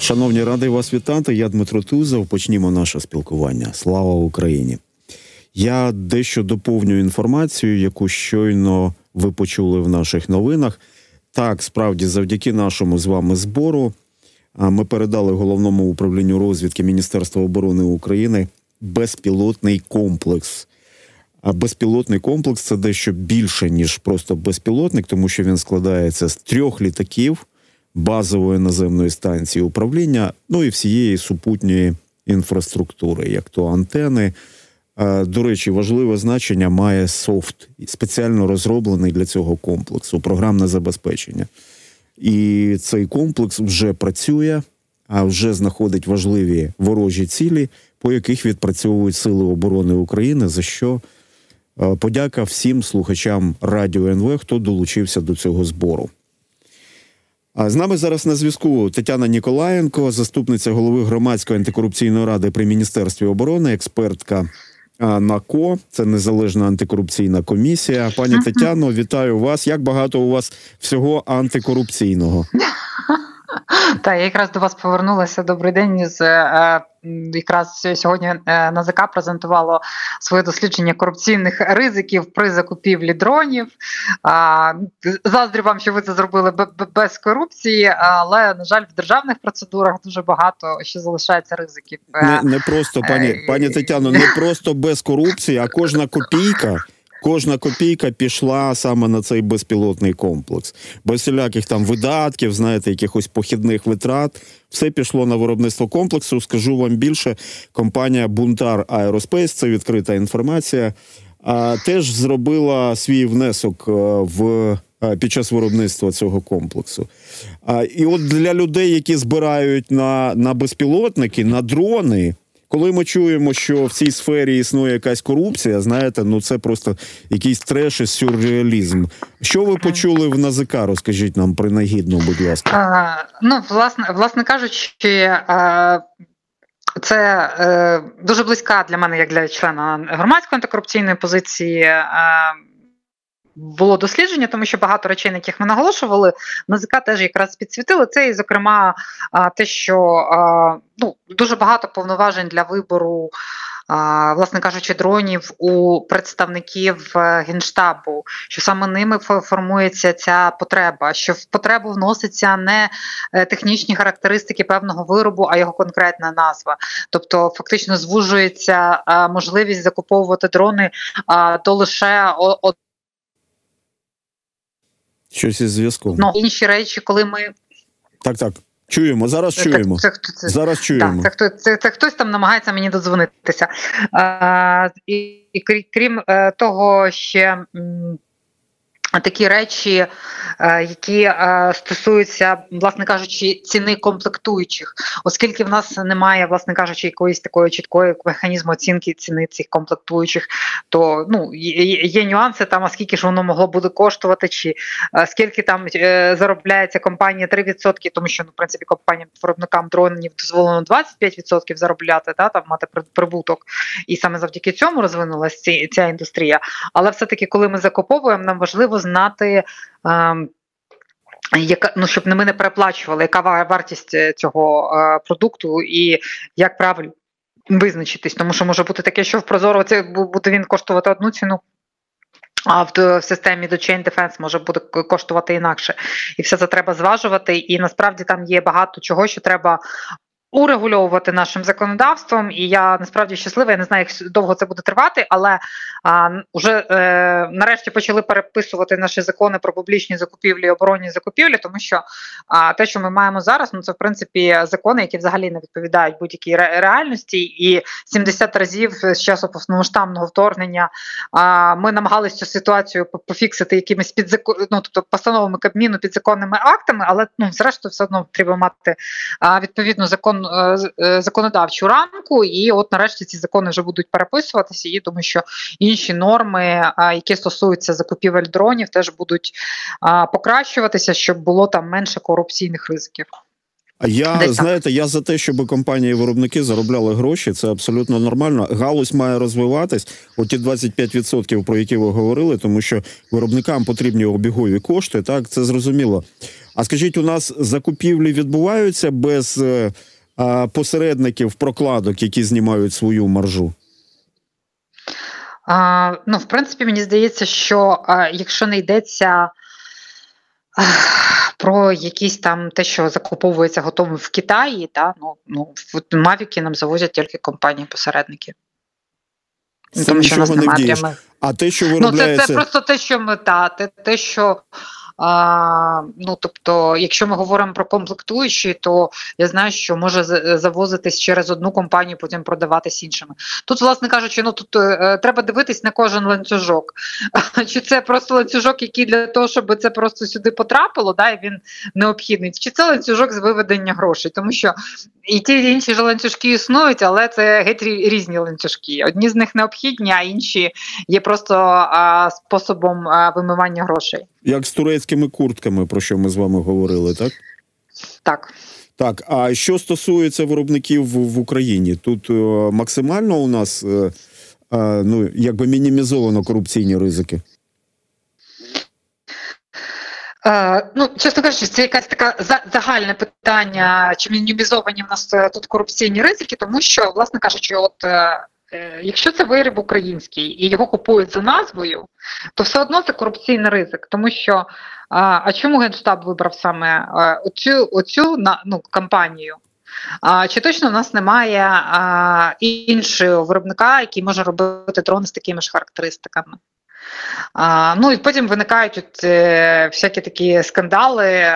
Шановні, радий вас вітати. Я Дмитро Тузов. Почнімо наше спілкування. Слава Україні! Я дещо доповню інформацію, яку щойно ви почули в наших новинах. Так, справді, завдяки нашому з вами збору ми передали Головному управлінню розвідки Міністерства оборони України безпілотний комплекс. А безпілотний комплекс – це дещо більше, ніж просто безпілотник, тому що він складається з 3 літаків, базової наземної станції управління, ну і всієї супутньої інфраструктури, як то антени. До речі, важливе значення має софт, спеціально розроблений для цього комплексу, програмне забезпечення. І цей комплекс вже працює, а вже знаходить важливі ворожі цілі, по яких відпрацьовують Сили оборони України, за що подяка всім слухачам Радіо НВ, хто долучився до цього збору. А з нами зараз на зв'язку Тетяна Ніколаєнко, заступниця голови Громадської антикорупційної ради при Міністерстві оборони, експертка НАКО, це Незалежна антикорупційна комісія. Пані Тетяно, вітаю вас. Як багато у вас всього антикорупційного? Так, я якраз до вас повернулася. Добрий день. Якраз сьогодні НАЗК презентувало своє дослідження корупційних ризиків при закупівлі дронів. Заздрю вам, що ви це зробили без корупції, але, на жаль, в державних процедурах дуже багато ще залишається ризиків. Не просто, пані Тетяно, не просто без корупції, а кожна копійка пішла саме на цей безпілотний комплекс. Без всіляких там видатків, знаєте, якихось похідних витрат. Все пішло на виробництво комплексу. Скажу вам більше, компанія Бунтар Аероспейс, це відкрита інформація, теж зробила свій внесок під час виробництва цього комплексу. І от для людей, які збирають на безпілотники, на дрони, коли ми чуємо, що в цій сфері існує якась корупція, знаєте, ну це просто якийсь треш і сюрреалізм. Що ви почули в НАЗК? Розкажіть нам принагідно, будь ласка. Власне кажучи, це дуже близька для мене, як для члена громадської антикорупційної позиції, було дослідження, тому що багато речей, на яких ми наголошували, НАЗК теж якраз підсвітили. Це, і, зокрема, те, що дуже багато повноважень для вибору, власне кажучи, дронів у представників Генштабу, що саме ними формується ця потреба, що в потребу вноситься не технічні характеристики певного виробу, а його конкретна назва. Тобто фактично звужується можливість закуповувати дрони до лише щось із зв'язком. Інші речі, коли ми... Так. Чуємо, зараз чуємо. Зараз чуємо. Це хтось там намагається мені додзвонитися. І крім того, ще такі речі, які стосуються, власне кажучи, ціни комплектуючих. Оскільки в нас немає, власне кажучи, якоїсь такої чіткої механізму оцінки ціни цих комплектуючих, то є нюанси там, а скільки ж воно могло буде коштувати, чи скільки там заробляється компанія 3%, тому що, в принципі, компаніям-виробникам дронів дозволено 25% заробляти, там мати прибуток. І саме завдяки цьому розвинулася ця індустрія. Але все-таки, коли ми закуповуємо, нам важливо знати, щоб ми не переплачували, яка вартість цього продукту і як правильно визначитись. Тому що може бути таке, що в Прозоро буде він коштувати одну ціну, а в системі до Chain Defense може буде коштувати інакше. І все це треба зважувати. І насправді там є багато чого, що треба урегульовувати нашим законодавством, і я насправді щаслива, я не знаю, як довго це буде тривати, але вже нарешті почали переписувати наші закони про публічні закупівлі і оборонні закупівлі, тому що те, що ми маємо зараз, це в принципі закони, які взагалі не відповідають будь-якій реальності, і 70 разів з часу повномасштабного вторгнення ми намагалися цю ситуацію пофіксити якимись тобто постановами Кабміну, підзаконними актами, але зрештою все одно треба мати відповідну законодавчу рамку, і от нарешті ці закони вже будуть переписуватися, і думаю, що інші норми, які стосуються закупівель дронів, теж будуть покращуватися, щоб було там менше корупційних ризиків. Я за те, щоб компанії-виробники заробляли гроші, це абсолютно нормально. Галузь має розвиватись, оті 25%, про які ви говорили, тому що виробникам потрібні обігові кошти, так, це зрозуміло. А скажіть, у нас закупівлі відбуваються без посередників, прокладок, які знімають свою маржу? Ну, в принципі, мені здається, що якщо не йдеться про якісь там те, що закуповується готовим в Китаї, мавіки нам завозять тільки компанії-посередники. Це Тому що в нас нічого не немає вдієш. прямих. А те, що Ну, виробляється... це просто те, що мета, те, що тобто, якщо ми говоримо про комплектуючі, то я знаю, що може завозитись через одну компанію, потім продаватись іншими. Тут, власне кажучи, тут треба дивитись на кожен ланцюжок. Чи це просто ланцюжок, який для того, щоб це просто сюди потрапило, і він необхідний, чи це ланцюжок з виведення грошей, тому що і ті, і інші ж ланцюжки існують, але це геть різні ланцюжки. Одні з них необхідні, а інші є просто способом вимивання грошей. Як з турецькими куртками, про що ми з вами говорили, так? Так. Так, а що стосується виробників в Україні, тут максимально у нас мінімізовано корупційні ризики? Чесно кажучи, це якась така загальне питання, чи мінімізовані в нас тут корупційні ризики, тому що, власне кажучи, якщо це виріб український і його купують за назвою, то все одно це корупційний ризик, тому що, чому Генштаб вибрав саме оцю кампанію? Чи точно в нас немає іншого виробника, який може робити дрони з такими ж характеристиками? І потім виникають всякі такі скандали.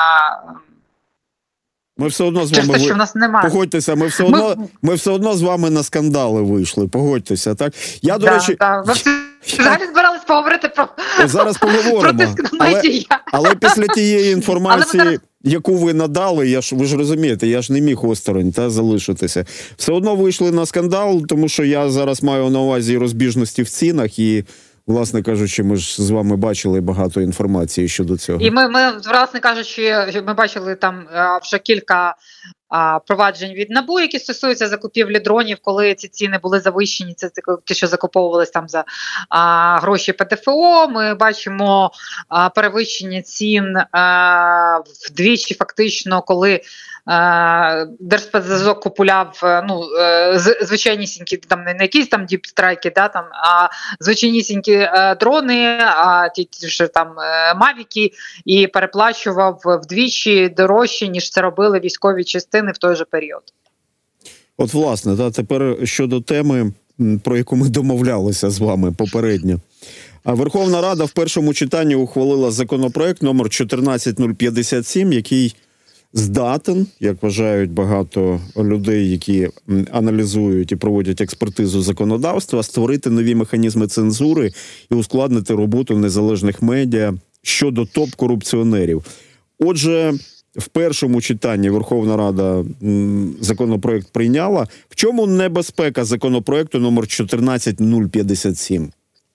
Ми все одно з вами, що в нас немає. Погодьтеся, ми все одно з вами на скандали вийшли, погодьтеся, так? Я, до речі... Ви взагалі збирались поговорити про... Зараз поговоримо, але після тієї інформації, яку ви надали, ви ж розумієте, я ж не міг осторонь залишитися. Все одно вийшли на скандал, тому що я зараз маю на увазі розбіжності в цінах і, власне кажучи, ми ж з вами бачили багато інформації щодо цього. І ми власне кажучи, ми бачили там вже кілька проваджень від НАБУ, які стосуються закупівлі дронів, коли ці ціни були завищені, це ті, що закуповувались там за гроші ПДФО. Ми бачимо перевищення цін вдвічі фактично, коли Держспецзв'язок купував звичайнісінькі, там не якісь там діпстрайки, а звичайнісінькі дрони, ті ж там мавіки, і переплачував вдвічі дорожче, ніж це робили військові частини в той же період. От, власне, тепер щодо теми, про яку ми домовлялися з вами попередньо. Верховна Рада в першому читанні ухвалила законопроект номер 14057, який здатен, як вважають багато людей, які аналізують і проводять експертизу законодавства, створити нові механізми цензури і ускладнити роботу незалежних медіа щодо топ-корупціонерів. Отже, в першому читанні Верховна Рада законопроект прийняла. В чому небезпека законопроекту номер 14057?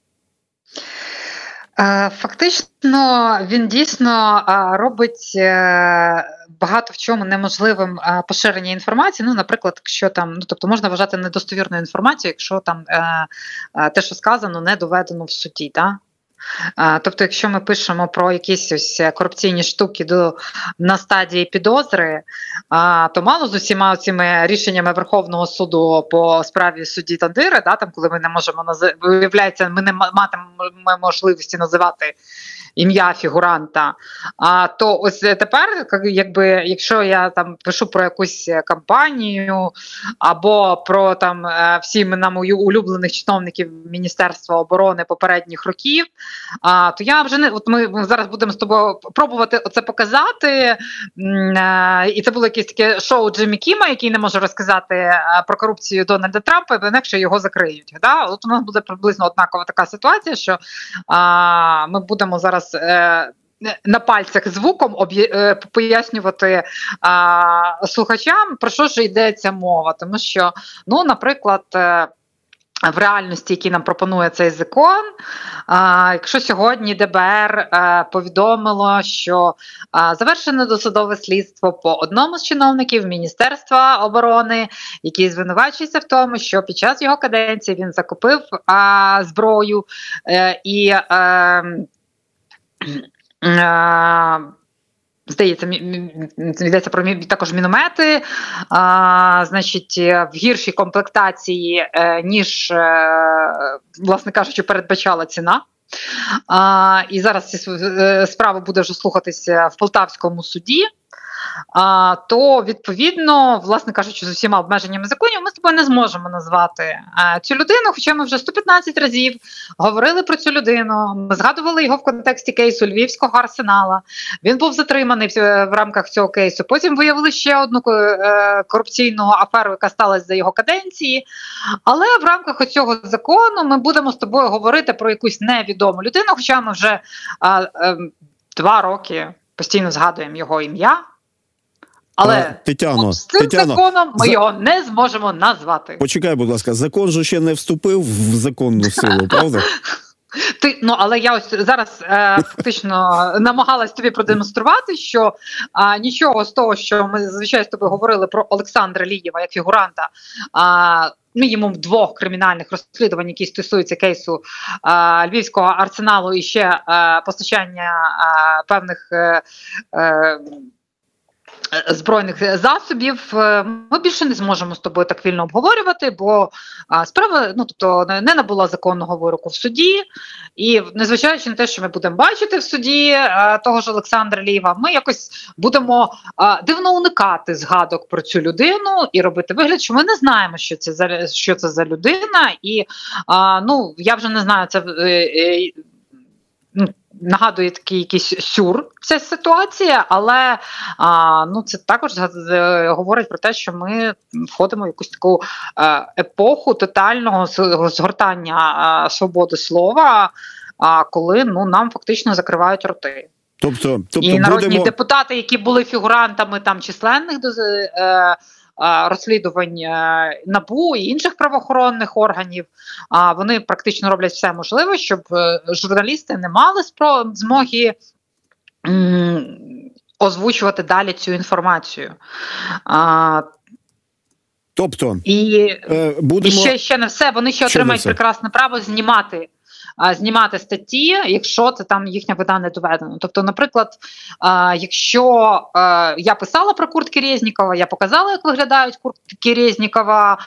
Фактично, він дійсно робить багато в чому неможливим поширення інформації. Наприклад, якщо там, тобто можна вважати недостовірною інформацією, якщо там те, що сказано, не доведено в суді, Тобто, якщо ми пишемо про якісь ось корупційні штуки на стадії підозри, то мало з усіма цими рішеннями Верховного суду по справі судді Тандири, там, коли ми не можемо виявляється, ми не матимемо можливості називати ім'я фігуранта. То ось тепер, якщо я там пишу про якусь кампанію або про там всі імена моїх улюблених чиновників Міністерства оборони попередніх років, то я вже не ми зараз будемо з тобою пробувати оце показати. І це було якесь таке шоу Джиммі Кіма, який не може розказати про корупцію Дональда Трампа, бо інакше його закриють. От у нас буде приблизно однакова така ситуація, що ми будемо зараз на пальцях звуком пояснювати слухачам, про що ж йдеться мова. Тому що, наприклад, в реальності, які нам пропонує цей закон, якщо сьогодні ДБР повідомило, що завершено досудове слідство по одному з чиновників Міністерства оборони, який звинувачується в тому, що під час його каденції він закупив зброю і здається, йдеться про також міномети, значить, в гіршій комплектації, ніж, власне кажучи, передбачала ціна. І зараз ці справи буде вже слухатися в Полтавському суді. То, відповідно, власне кажучи, з усіма обмеженнями законів, ми з тобою не зможемо назвати цю людину, хоча ми вже 115 разів говорили про цю людину, ми згадували його в контексті кейсу Львівського арсенала, він був затриманий в рамках цього кейсу, потім виявили ще одну корупційну аферу, яка сталася за його каденції, але в рамках цього закону ми будемо з тобою говорити про якусь невідому людину, хоча ми вже 2 роки постійно згадуємо його ім'я. Але Тетяно, з цим законом ми його не зможемо назвати. Почекай, будь ласка, закон же ще не вступив в законну силу, правда? Але я ось зараз фактично намагалась тобі продемонструвати, що нічого з того, що ми зазвичай з тобою говорили про Олександра Лієва як фігуранта, мінімум 2 кримінальних розслідувань, які стосуються кейсу Львівського арсеналу і ще постачання певних збройних засобів, ми більше не зможемо з тобою так вільно обговорювати, бо справа, не набула законного вироку в суді, і незважаючи на те, що ми будемо бачити в суді того ж Олександра Лієва, ми якось будемо дивно уникати згадок про цю людину і робити вигляд, що ми не знаємо, що це за людина, і я вже не знаю, це нагадує такий якийсь сюр ця ситуація, але це також говорить про те, що ми входимо в якусь таку епоху тотального згортання свободи слова, коли нам фактично закривають роти. Тобто і народні депутати, які були фігурантами там численних розслідувань НАБУ і інших правоохоронних органів, вони практично роблять все можливе, щоб журналісти не мали змоги озвучувати далі цю інформацію. Тобто, і ще не все, вони ще отримають прекрасне право знімати статті, якщо це там їхня вина не доведено. Тобто, наприклад, якщо я писала про куртки Резнікова, я показала, як виглядають куртки Резнікова,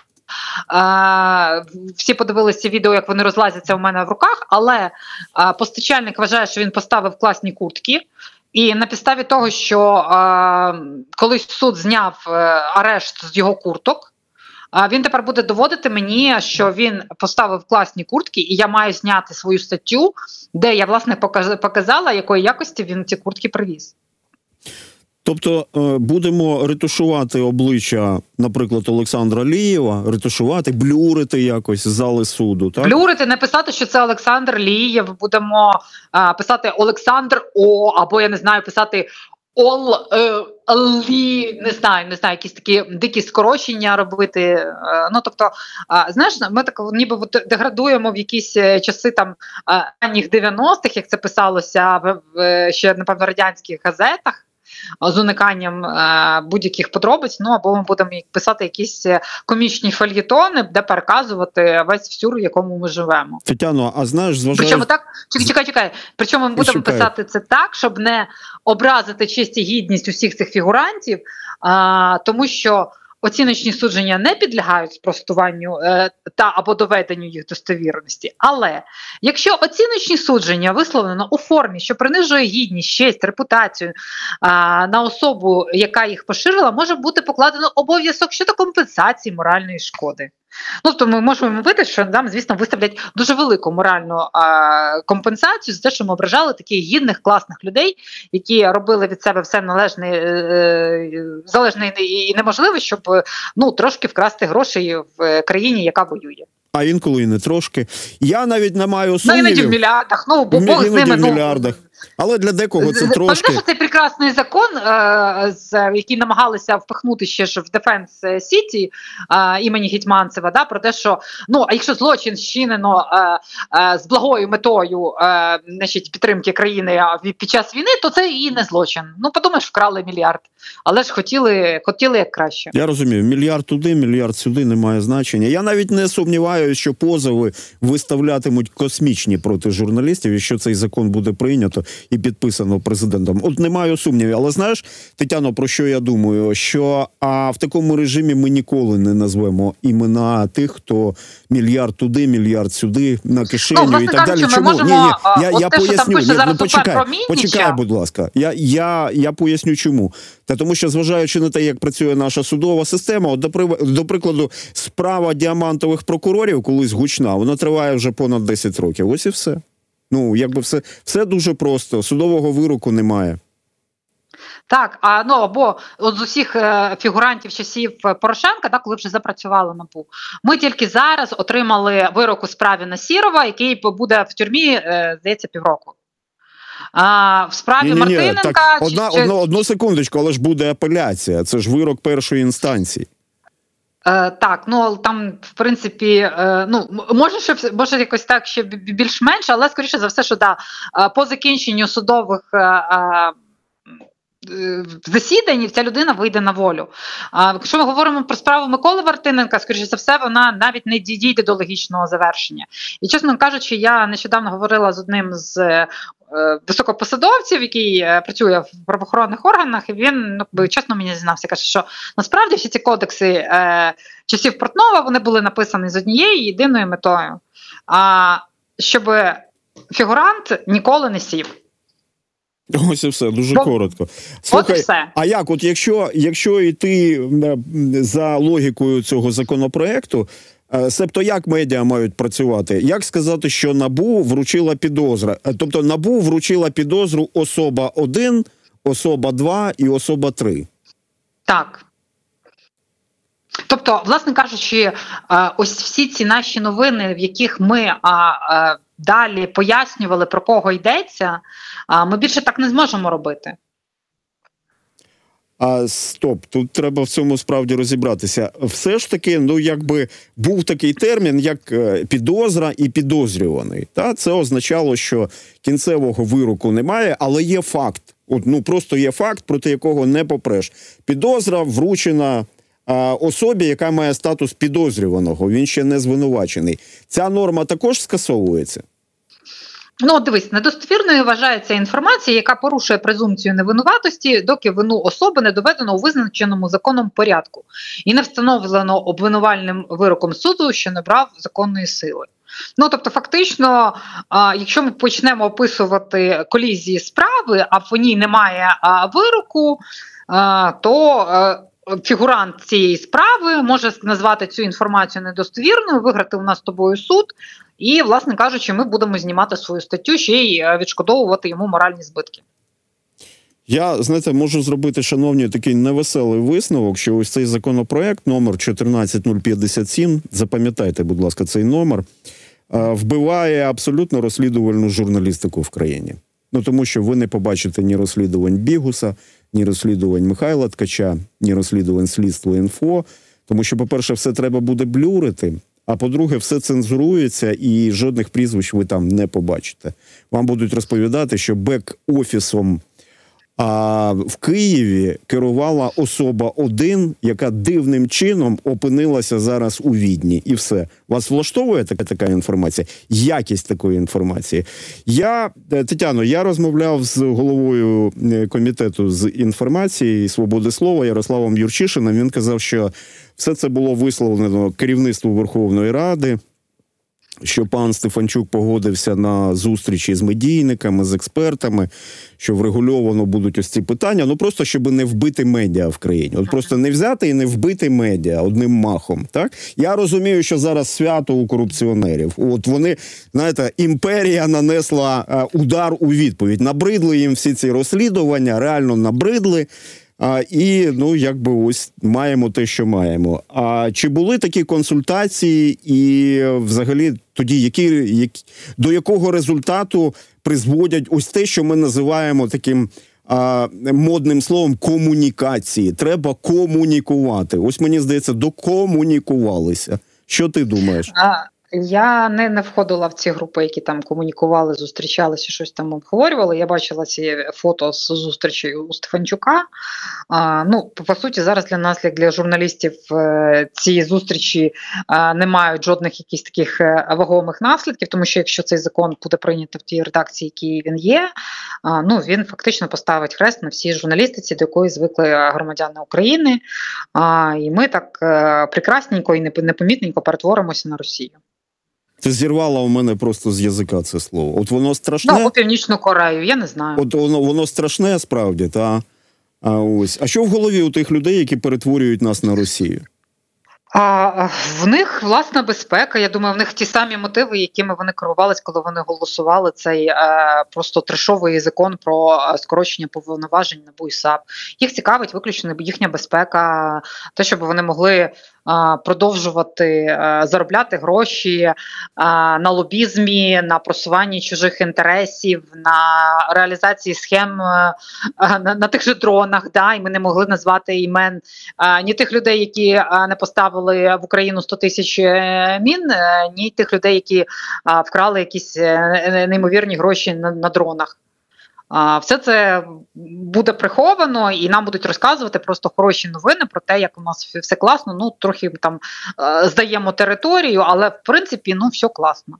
всі подивилися відео, як вони розлазяться у мене в руках, але постачальник вважає, що він поставив класні куртки, і на підставі того, що колись суд зняв арешт з його курток, він тепер буде доводити мені, що він поставив класні куртки, і я маю зняти свою статтю, де я, власне, показала, якої якості він ці куртки привіз. Тобто будемо ретушувати обличчя, наприклад, Олександра Лієва, блюрити якось з зали суду, так? Блюрити, не писати, що це Олександр Лієв, будемо писати Олександр О, або, я не знаю, писати не знаю, якісь такі дикі скорочення робити. Знаєш, ми так ніби деградуємо в якісь часи там ранніх 90-х, як це писалося в ще, напевно, радянських газетах, з униканням будь-яких подробиць, або ми будемо писати якісь комічні фельєтони, де переказувати весь сюр, в якому ми живемо. Тетяно, а знаєш, Причому так, чекай. Причому ми будемо писати це так, щоб не образити честь і гідність усіх цих фігурантів, тому що оціночні судження не підлягають спростуванню або доведенню їх достовірності. Але якщо оціночні судження висловлено у формі, що принижує гідність, честь, репутацію на особу, яка їх поширила, може бути покладено обов'язок щодо компенсації моральної шкоди. Тобто ми можемо мовити, що нам, звісно, виставлять дуже велику моральну компенсацію за те, що ми ображали таких гідних, класних людей, які робили від себе все залежне і неможливе, щоб трошки вкрасти грошей в країні, яка воює. А інколи і не трошки. Я навіть не маю сумнівів. Іноді в мільярдах, бо Бог з ними. В мільярдах. Але для декого це трошки... Пам'ятаєш, цей прекрасний закон, який намагалися впихнути ще ж в Defense City імені Гетьманцева, про те, що, а якщо злочин зчинено з благою метою підтримки країни під час війни, то це і не злочин. Подумаєш, вкрали мільярд. Але ж хотіли як краще. Я розумію, мільярд туди, мільярд сюди, немає значення. Я навіть не сумніваюся, що позови виставлятимуть космічні проти журналістів, якщо цей закон буде прийнято. і підписано президентом. От не маю сумнівів. Але знаєш, Тетяно, про що я думаю? Що в такому режимі ми ніколи не назвемо імена тих, хто мільярд туди, мільярд сюди, на кишеню і так далі. Чому? Я поясню. Почекай, будь ласка. Я поясню чому. Та тому що, зважаючи на те, як працює наша судова система, от, до прикладу, справа діамантових прокурорів, колись гучна, вона триває вже понад 10 років. Ось і все. Ну, якби все дуже просто. Судового вироку немає. Так, або от з усіх фігурантів часів Порошенка, так, коли вже запрацювало НАБУ, ми тільки зараз отримали вирок у справі Насірова, який буде в тюрмі, здається, півроку. В справі Мартиненка... Так, одну секундочку, але ж буде апеляція. Це ж вирок першої інстанції. Так, там, в принципі, може якось так ще більш-менш, але, скоріше за все, що по закінченню судових засідань ця людина вийде на волю. Якщо ми говоримо про справу Миколи Мартиненка, скоріше за все, вона навіть не дійде до логічного завершення. І, чесно кажучи, я нещодавно говорила з одним з високопосадовців, який працює в правоохоронних органах, і він, чесно, мені зізнався, каже, що насправді всі ці кодекси часів Портнова, вони були написані з однією єдиною метою, щоб фігурант ніколи не сів. Ось і все, дуже коротко. Слухай, а як, от якщо йти за логікою цього законопроекту, себто як медіа мають працювати? Як сказати, що НАБУ вручила підозру? Тобто НАБУ вручила підозру особа 1, особа 2 і особа 3. Так. Тобто, власне кажучи, ось всі ці наші новини, в яких ми далі пояснювали, про кого йдеться, ми більше так не зможемо робити. Стоп, тут треба в цьому справді розібратися. Все ж таки, був такий термін, як підозра і підозрюваний. Це означало, що кінцевого вироку немає, але є факт. Просто є факт, проти якого не попреш. Підозра вручена особі, яка має статус підозрюваного. Він ще не звинувачений. Ця норма також скасовується? Дивись, недостовірною вважається інформація, яка порушує презумпцію невинуватості, доки вину особи не доведено у визначеному законом порядку і не встановлено обвинувальним вироком суду, що набрав законної сили. Тобто, фактично, якщо ми почнемо описувати колізії справи, а в ній немає вироку, то фігурант цієї справи може назвати цю інформацію недостовірною, виграти у нас з тобою суд, і, власне кажучи, ми будемо знімати свою статтю, ще й відшкодовувати йому моральні збитки. Я, можу зробити, шановні, такий невеселий висновок, що ось цей законопроект, номер 14057, запам'ятайте, будь ласка, цей номер, вбиває абсолютно розслідувальну журналістику в країні. Тому що ви не побачите ні розслідувань Бігуса, ні розслідувань Михайла Ткача, ні розслідувань Слідство.Інфо, тому що, по-перше, все треба буде блюрити, а по-друге, все цензурується і жодних прізвищ ви там не побачите. Вам будуть розповідати, що бек-офісом в Києві керувала особа 1, яка дивним чином опинилася зараз у Відні. І все. Вас влаштовує така інформація? Якість такої інформації? Тетяно, я розмовляв з головою комітету з інформації і свободи слова Ярославом Юрчишиним. Він казав, що все це було висловлено керівництву Верховної Ради, що пан Стефанчук погодився на зустрічі з медійниками, з експертами, що врегульовано будуть ось ці питання, просто щоб не вбити медіа в країні. Просто не взяти і не вбити медіа одним махом, так? Я розумію, що зараз свято у корупціонерів. Вони, імперія нанесла удар у відповідь. Набридли їм всі ці розслідування, реально набридли. І, ось маємо те, що маємо. Чи були такі консультації і, взагалі, тоді до якого результату призводять ось те, що ми називаємо таким модним словом комунікації? Треба комунікувати. Ось, мені здається, докомунікувалися. Що ти думаєш? Я не входила в ці групи, які там комунікували, зустрічалися, щось там обговорювали. Я бачила ці фото з зустрічі у Стефанчука. Ну, по суті, зараз для нас, як для журналістів, ці зустрічі не мають жодних якихось таких вагомих наслідків, тому що якщо цей закон буде прийнято в тій редакції, якій він є, ну, він фактично поставить хрест на всій журналістиці, до якої звикли громадяни України. І ми так прекрасненько і непомітненько перетворимося на Росію. Ти зірвала у мене просто з язика це слово. От воно страшне. Ну, або Північну Корею, я не знаю. От воно страшне, справді, та? А що в голові у тих людей, які перетворюють нас на Росію? В них власна безпека. Я думаю, в них ті самі мотиви, якими вони керувались, коли вони голосували цей просто трешовий закон про скорочення повноважень НАБУ і САП. Їх цікавить виключно їхня безпека, те, щоб вони могли продовжувати заробляти гроші на лобізмі, на просуванні чужих інтересів, на реалізації схем на тих же дронах. Да? І ми не могли назвати імен ні тих людей, які не поставили в Україну 100 тисяч мін, ні тих людей, які вкрали якісь неймовірні гроші на дронах. Все це буде приховано, і нам будуть розказувати просто хороші новини про те, як у нас все класно. Ну, трохи там здаємо територію, але в принципі, ну, все класно.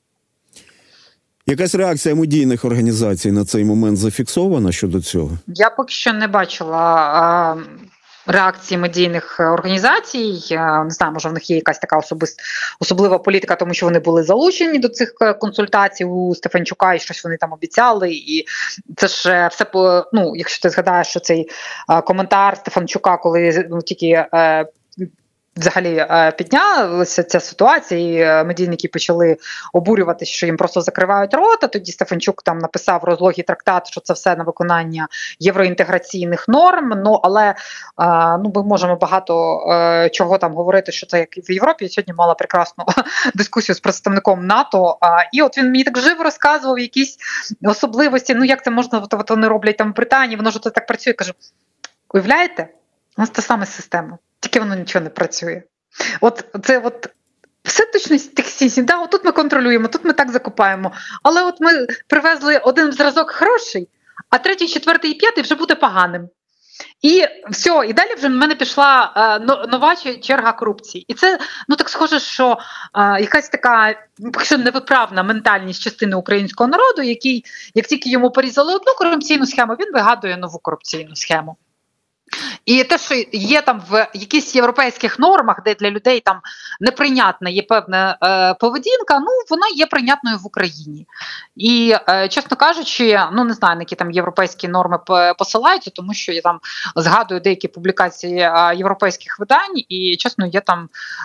Якась реакція медійних організацій на цей момент зафіксована щодо цього? Я поки що не бачила реакції медійних організацій. Не знаю, може в них є якась така особлива політика, тому що вони були залучені до цих консультацій у Стефанчука, і щось вони там обіцяли. І це ж все, ну, якщо ти згадаєш, що цей коментар Стефанчука, коли тільки взагалі піднялася ця ситуація, і медійники почали обурюватися, що їм просто закривають рота. Тоді Стефанчук там написав розлогий трактат, що це все на виконання євроінтеграційних норм. Ну, але ну, ми можемо багато чого там говорити, що це як в Європі. Я сьогодні мала прекрасну дискусію з представником НАТО, і от він мені так живо розказував якісь особливості, ну як це можна, от вони роблять там в Британії, воно ж от так працює. Кажу, уявляєте, у нас та сама система. Тільки воно нічого не працює. От це от все точно тексті. Да, отут ми контролюємо, тут ми так закупаємо. Але от ми привезли один зразок хороший, а третій, четвертий і п'ятий вже буде поганим. І все, і далі вже в мене пішла нова черга корупції. І це, ну так схоже, що якась така, якщо невиправна ментальність частини українського народу, який, як тільки йому порізали одну корупційну схему, він вигадує нову корупційну схему. І те, що є там в якихось європейських нормах, де для людей там неприйнятна є певна поведінка, ну вона є прийнятною в Україні. І, чесно кажучи, ну не знаю, на які там європейські норми посилаються, тому що я там згадую деякі публікації європейських видань, і, чесно, я там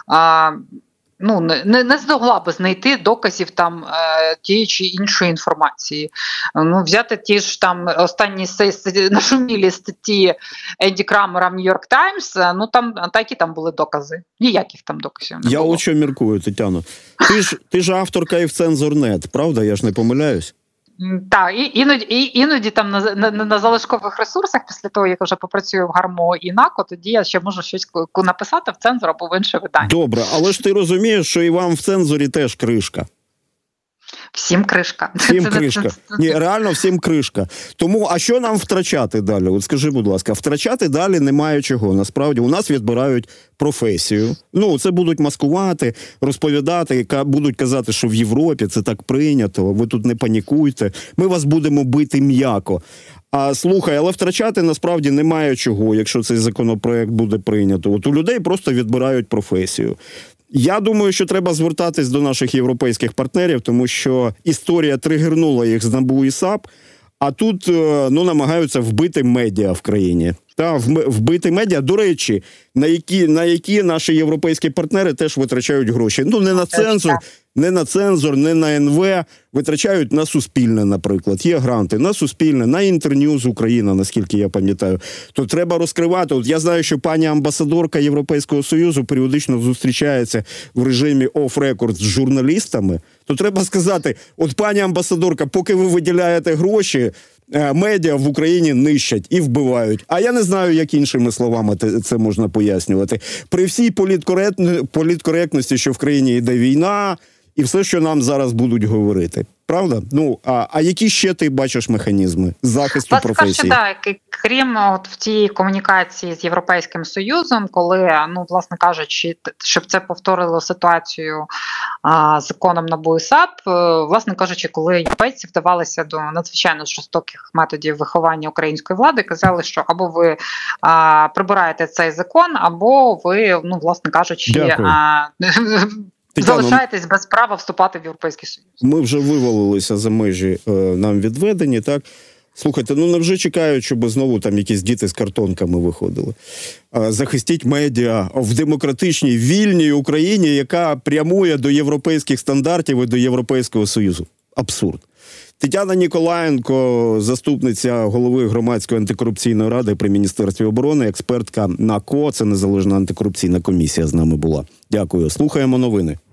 ну, не змогла би знайти доказів там тієї чи іншої інформації. Ну, взяти ті ж там останні нашумілі статті Енді Крамера в Нью-Йорк Таймс, ну там такі там були докази. Ніяких там доказів не було. Я от що міркую, Тетяно. Ти ж авторка і в Цензор.нет, правда? Я ж не помиляюсь? Так, іноді там на залишкових ресурсах, після того, як вже попрацюю в Гармо і НАКО, тоді я ще можу щось написати в Цензор або в інше видання. Добре, але ж ти розумієш, що і вам в Цензорі теж кришка. Всім кришка. Всім кришка. Ні, реально всім кришка. Тому, а що нам втрачати далі? От скажи, будь ласка, втрачати далі немає чого. Насправді, у нас відбирають професію. Ну, це будуть маскувати, розповідати, будуть казати, що в Європі це так прийнято, ви тут не панікуйте, ми вас будемо бити м'яко. А слухай, але втрачати насправді немає чого, якщо цей законопроект буде прийнято. От у людей просто відбирають професію. Я думаю, що треба звертатись до наших європейських партнерів, тому що історія тригернула їх з НАБУ і САП, а тут ну, намагаються вбити медіа в країні. Та вбити медіа, до речі, на які наші європейські партнери теж витрачають гроші. Ну, не на цензор, не на НВ, витрачають на Суспільне, наприклад. Є гранти на Суспільне, на Інтерньюз Україна, наскільки я пам'ятаю. То треба розкривати. От я знаю, що пані амбасадорка Європейського Союзу періодично зустрічається в режимі off-record з журналістами. То треба сказати, от пані амбасадорка, поки ви виділяєте гроші, медіа в Україні нищать і вбивають. А я не знаю, як іншими словами це можна пояснювати. При всій політкоректності, що в країні йде війна, і все, що нам зараз будуть говорити. Правда? Ну, а які ще ти бачиш механізми захисту професії? Так, крім от в тій комунікації з Європейським Союзом, коли, ну, власне кажучи, щоб це повторило ситуацію з законом НАБУ і САП, власне кажучи, коли європейці вдавалися до надзвичайно жорстоких методів виховання української влади, казали, що або ви прибираєте цей закон, або ви, ну, власне кажучи, залишаєтесь без права вступати в Європейський Союз. Ми вже вивалилися за межі нам відведені, так? Слухайте, ну невже чекають, щоб знову там якісь діти з картонками виходили? Захистіть медіа в демократичній, вільній Україні, яка прямує до європейських стандартів і до Європейського Союзу. Абсурд. Тетяна Ніколаєнко, заступниця голови Громадської антикорупційної ради при Міністерстві оборони, експертка НАКО, це Незалежна антикорупційна комісія з нами була. Дякую. Слухаємо новини.